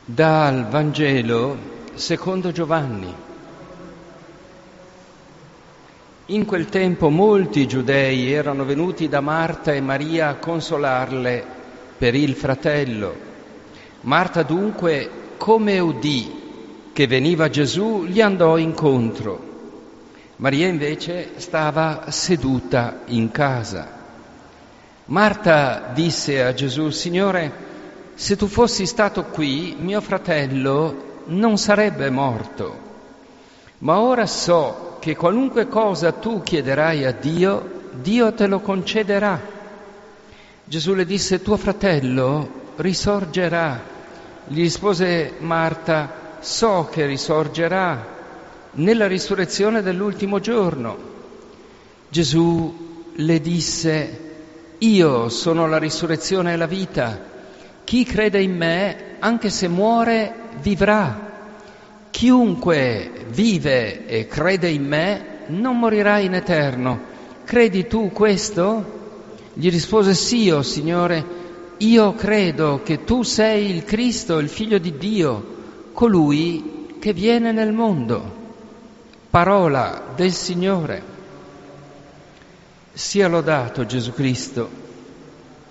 Dal Vangelo secondo Giovanni. In quel tempo molti giudei erano venuti da Marta e Maria a consolarle per il fratello. Marta dunque, come udì che veniva Gesù, gli andò incontro. Maria invece stava seduta in casa. Marta disse a Gesù: Signore, se tu fossi stato qui, mio fratello non sarebbe morto. Ma ora so che qualunque cosa tu chiederai a Dio, Dio te lo concederà. Gesù le disse: tuo fratello risorgerà. Gli rispose Marta: so che risorgerà nella risurrezione dell'ultimo giorno. Gesù le disse: io sono la risurrezione e la vita. Chi crede in me, anche se muore, vivrà. Chiunque vive e crede in me non morirà in eterno. Credi tu questo? Gli rispose: sì, o Signore, io credo che tu sei il Cristo, il Figlio di Dio, colui che viene nel mondo. Parola del Signore. Sia lodato Gesù Cristo.